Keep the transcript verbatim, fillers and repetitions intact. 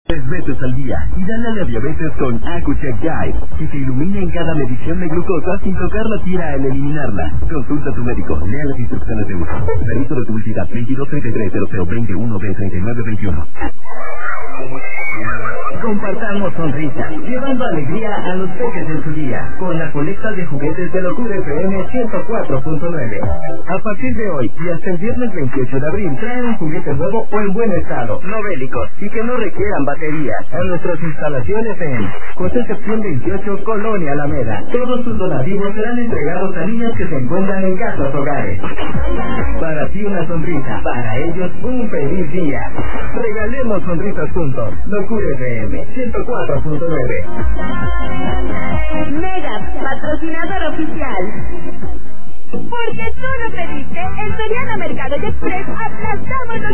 Tres veces al día y dale a la diabetes con AcuCheck Guide, que te ilumina en cada medición de glucosa sin tocar la tira al eliminarla. Consulta a tu médico, lea las instrucciones de uso. Permiso de publicidad veintidós treinta y tres cero cero veintiuno B treinta y nueve veintiuno. Compartamos sonrisas, llevando alegría a los peques en su día, con la colecta de juguetes de Locura F M ciento cuatro punto nueve. A partir de hoy y hasta el viernes veintiocho de abril, traen un juguete nuevo o en buen estado, no bélicos y que no requieran baterías, a nuestras instalaciones en Concepción veintiocho, Colonia Alameda. Todos sus donativos serán entregados a niños que se encuentran en casas hogares. Para ti una sonrisa, para ellos un feliz día. Regalemos sonrisas juntos. Locura F M ciento cuatro punto nueve. Mega, patrocinador oficial. Porque tú lo pediste, en Soriana Mercado y Express aplastamos los